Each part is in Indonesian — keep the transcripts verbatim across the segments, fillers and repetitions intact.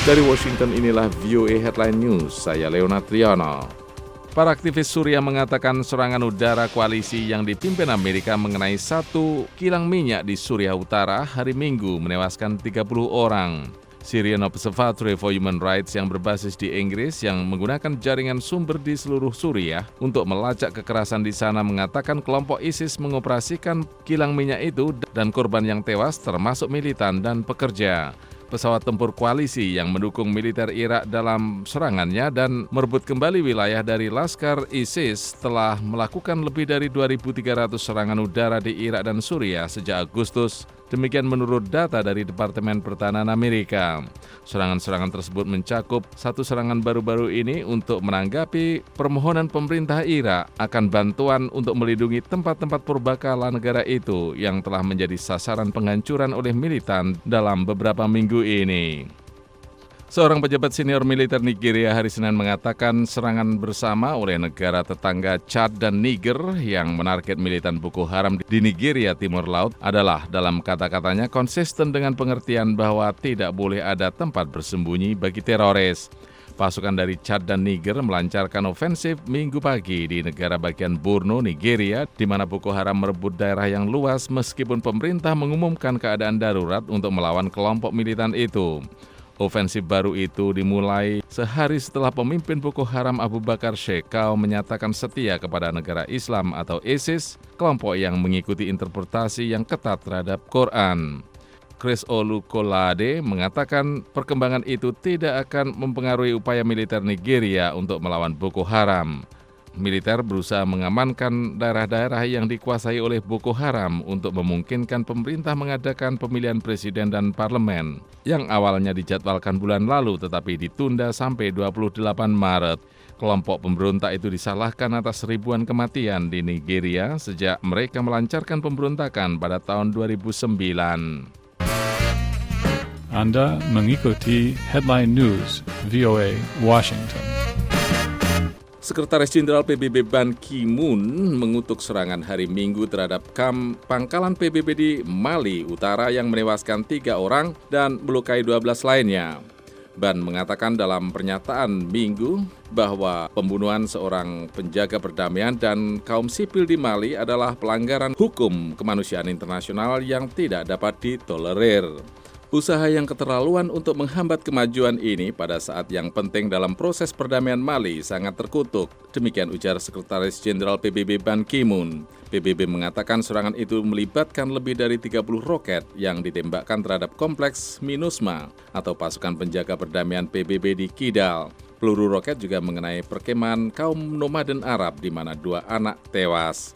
Dari Washington inilah V O A Headline News, saya Leonard Triano. Para aktivis Suriah mengatakan serangan udara koalisi yang dipimpin Amerika mengenai satu kilang minyak di Suriah Utara hari Minggu menewaskan tiga puluh orang. Syrian Observatory for Human Rights yang berbasis di Inggris yang menggunakan jaringan sumber di seluruh Suriah untuk melacak kekerasan di sana mengatakan kelompok ISIS mengoperasikan kilang minyak itu dan korban yang tewas termasuk militan dan pekerja. Pesawat tempur koalisi yang mendukung militer Irak dalam serangannya dan merebut kembali wilayah dari Laskar ISIS telah melakukan lebih dari dua ribu tiga ratus serangan udara di Irak dan Suriah sejak Agustus. Demikian menurut data dari Departemen Pertahanan Amerika. Serangan-serangan tersebut mencakup satu serangan baru-baru ini untuk menanggapi permohonan pemerintah Irak akan bantuan untuk melindungi tempat-tempat purbakala negara itu yang telah menjadi sasaran penghancuran oleh militan dalam beberapa minggu ini. Seorang pejabat senior militer Nigeria hari Senin mengatakan serangan bersama oleh negara tetangga Chad dan Niger yang menarget militan Boko Haram di Nigeria Timur Laut adalah dalam kata-katanya konsisten dengan pengertian bahwa tidak boleh ada tempat bersembunyi bagi teroris. Pasukan dari Chad dan Niger melancarkan ofensif Minggu pagi di negara bagian Borno, Nigeria, di mana Boko Haram merebut daerah yang luas meskipun pemerintah mengumumkan keadaan darurat untuk melawan kelompok militan itu. Ofensif baru itu dimulai sehari setelah pemimpin Boko Haram Abu Bakar Shekau menyatakan setia kepada negara Islam atau ISIS, kelompok yang mengikuti interpretasi yang ketat terhadap Quran. Chris Olukolade mengatakan perkembangan itu tidak akan mempengaruhi upaya militer Nigeria untuk melawan Boko Haram. Militer berusaha mengamankan daerah-daerah yang dikuasai oleh Boko Haram untuk memungkinkan pemerintah mengadakan pemilihan presiden dan parlemen yang awalnya dijadwalkan bulan lalu tetapi ditunda sampai dua puluh delapan Maret. Kelompok pemberontak itu disalahkan atas ribuan kematian di Nigeria sejak mereka melancarkan pemberontakan pada tahun dua ribu sembilan. Anda mengikuti Headline News V O A Washington. Sekretaris Jenderal P B B Ban Ki-moon mengutuk serangan hari Minggu terhadap kamp pangkalan P B B di Mali Utara yang menewaskan tiga orang dan melukai dua belas lainnya. Ban mengatakan dalam pernyataan Minggu bahwa pembunuhan seorang penjaga perdamaian dan kaum sipil di Mali adalah pelanggaran hukum kemanusiaan internasional yang tidak dapat ditolerir. Usaha yang keterlaluan untuk menghambat kemajuan ini pada saat yang penting dalam proses perdamaian Mali sangat terkutuk. Demikian ujar Sekretaris Jenderal P B B Ban Ki-moon. P B B mengatakan serangan itu melibatkan lebih dari tiga puluh roket yang ditembakkan terhadap kompleks MINUSMA atau pasukan penjaga perdamaian P B B di Kidal. Peluru roket juga mengenai perkemahan kaum nomaden Arab di mana dua anak tewas.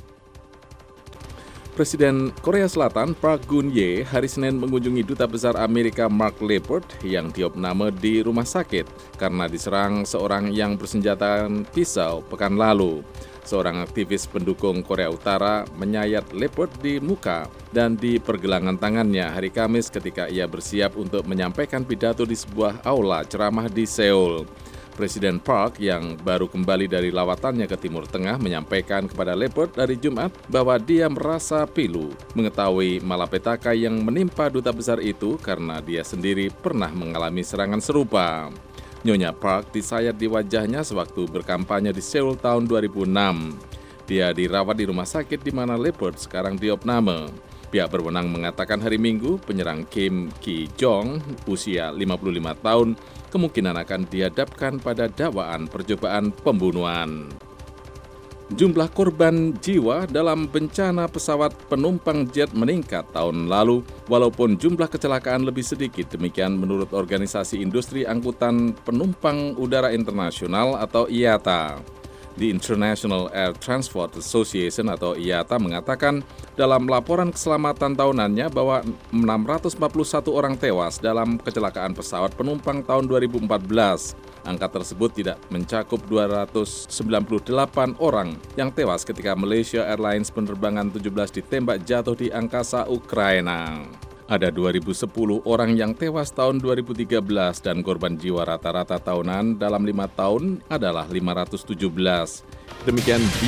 Presiden Korea Selatan Park Geun-hye hari Senin mengunjungi Duta Besar Amerika Mark Leopard yang diopname di rumah sakit karena diserang seorang yang bersenjata pisau pekan lalu. Seorang aktivis pendukung Korea Utara menyayat Leopard di muka dan di pergelangan tangannya hari Kamis ketika ia bersiap untuk menyampaikan pidato di sebuah aula ceramah di Seoul. Presiden Park yang baru kembali dari lawatannya ke Timur Tengah menyampaikan kepada Leopard dari Jumat bahwa dia merasa pilu mengetahui malapetaka yang menimpa duta besar itu karena dia sendiri pernah mengalami serangan serupa. Nyonya Park disayat di wajahnya sewaktu berkampanye di Seoul tahun dua ribu enam. Dia dirawat di rumah sakit di mana Leopard sekarang diopname. Pihak berwenang mengatakan hari Minggu penyerang Kim Ki-jong usia lima puluh lima tahun kemungkinan akan dihadapkan pada dakwaan percobaan pembunuhan. Jumlah korban jiwa dalam bencana pesawat penumpang jet meningkat tahun lalu, walaupun jumlah kecelakaan lebih sedikit. Demikian menurut Organisasi Industri Angkutan Penumpang Udara Internasional atau I A T A. The International Air Transport Association atau I A T A mengatakan dalam laporan keselamatan tahunannya bahwa enam ratus empat puluh satu orang tewas dalam kecelakaan pesawat penumpang tahun dua ribu empat belas. Angka tersebut tidak mencakup dua ratus sembilan puluh delapan orang yang tewas ketika Malaysia Airlines penerbangan tujuh belas ditembak jatuh di angkasa Ukraina. Ada dua ribu sepuluh orang yang tewas tahun dua ribu tiga belas dan korban jiwa rata-rata tahunan dalam lima tahun adalah lima ratus tujuh belas. Demikian